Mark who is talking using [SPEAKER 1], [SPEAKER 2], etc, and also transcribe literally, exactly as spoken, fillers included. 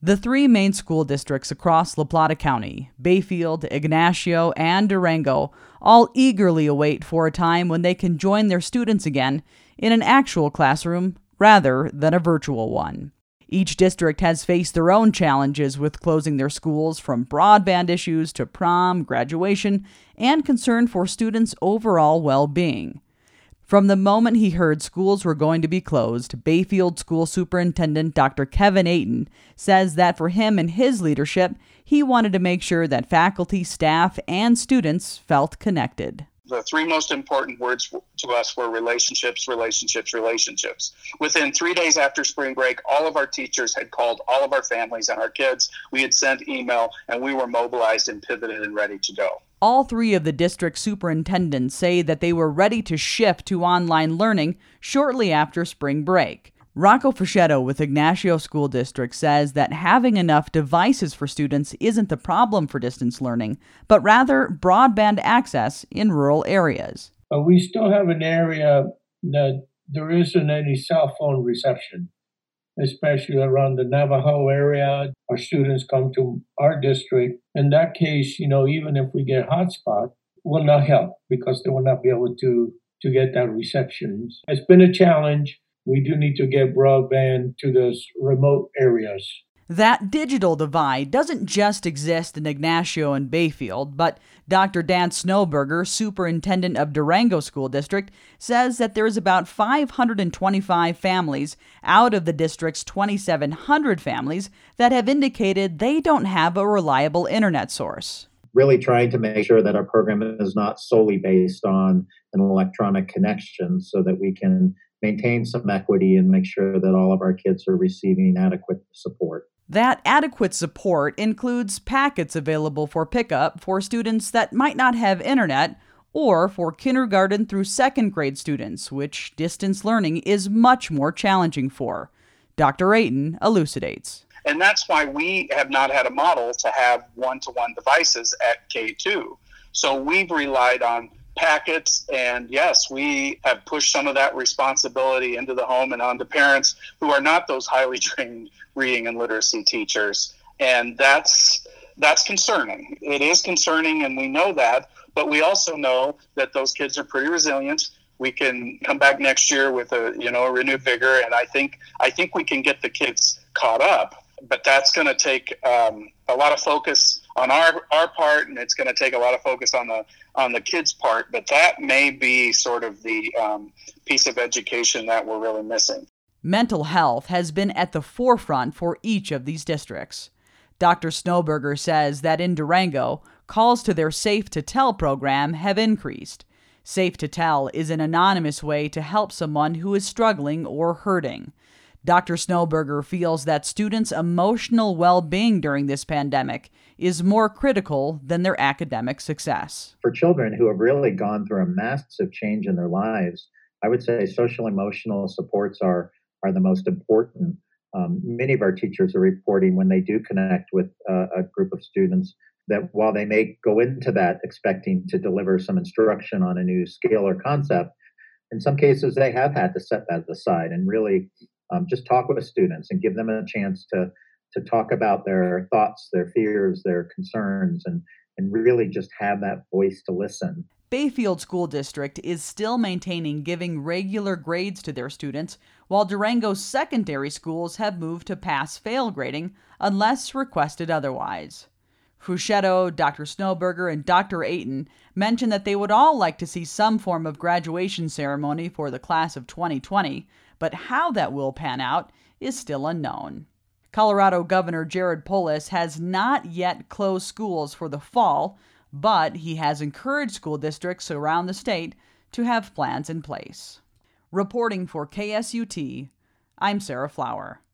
[SPEAKER 1] The three main school districts across La Plata County, Bayfield, Ignacio, and Durango, all eagerly await for a time when they can join their students again in an actual classroom rather than a virtual one. Each district has faced their own challenges with closing their schools, from broadband issues to prom, graduation, and concern for students' overall well-being. From the moment he heard schools were going to be closed, Bayfield School Superintendent Doctor Kevin Ayton says that for him and his leadership, he wanted to make sure that faculty, staff, and students felt connected.
[SPEAKER 2] The three most important words to us were relationships, relationships, relationships. Within three days after spring break, all of our teachers had called all of our families and our kids. We had sent email, and we were mobilized and pivoted and ready to go.
[SPEAKER 1] All three of the district superintendents say that they were ready to shift to online learning shortly after spring break. Rocco Fruscietto with Ignacio School District says that having enough devices for students isn't the problem for distance learning, but rather broadband access in rural areas.
[SPEAKER 3] But we still have an area that there isn't any cell phone reception, especially around the Navajo area. Our students come to our district. In that case, you know, even if we get hotspot, will not help because they will not be able to, to get that reception. It's been a challenge. We do need to get broadband to those remote areas.
[SPEAKER 1] That digital divide doesn't just exist in Ignacio and Bayfield, but Doctor Dan Snowberger, superintendent of Durango School District, says that there's about five hundred twenty-five families out of the district's twenty-seven hundred families that have indicated they don't have a reliable internet source.
[SPEAKER 4] Really trying to make sure that our program is not solely based on an electronic connection so that we can maintain some equity and make sure that all of our kids are receiving adequate support.
[SPEAKER 1] That adequate support includes packets available for pickup for students that might not have internet, or for kindergarten through second grade students, which distance learning is much more challenging for. Doctor Ayton elucidates.
[SPEAKER 2] And that's why we have not had a model to have one-to-one devices at K two. So we've relied on packets, and yes, we have pushed some of that responsibility into the home and onto parents who are not those highly trained reading and literacy teachers. And that's that's concerning. It is concerning, and we know that, but we also know that those kids are pretty resilient. We can come back next year with a you know a renewed vigor, and I think I think we can get the kids caught up. But that's going to take um, a lot of focus on our our part, and it's going to take a lot of focus on the on the kids' part. But that may be sort of the um, piece of education that we're really missing.
[SPEAKER 1] Mental health has been at the forefront for each of these districts. Doctor Snowberger says that in Durango, calls to their Safe to Tell program have increased. Safe to Tell is an anonymous way to help someone who is struggling or hurting. Doctor Snowberger feels that students' emotional well-being during this pandemic is more critical than their academic success.
[SPEAKER 4] For children who have really gone through a massive change in their lives, I would say social emotional supports are, are the most important. Um, many of our teachers are reporting when they do connect with uh, a group of students that while they may go into that expecting to deliver some instruction on a new skill or concept, in some cases they have had to set that aside and really Um, just talk with students and give them a chance to to talk about their thoughts, their fears, their concerns, and, and really just have that voice to listen.
[SPEAKER 1] Bayfield School District is still maintaining giving regular grades to their students, while Durango's secondary schools have moved to pass-fail grading unless requested otherwise. Fruscietto, Doctor Snowberger, and Doctor Ayton mentioned that they would all like to see some form of graduation ceremony for the class of twenty twenty, but how that will pan out is still unknown. Colorado Governor Jared Polis has not yet closed schools for the fall, but he has encouraged school districts around the state to have plans in place. Reporting for K S U T, I'm Sarah Flower.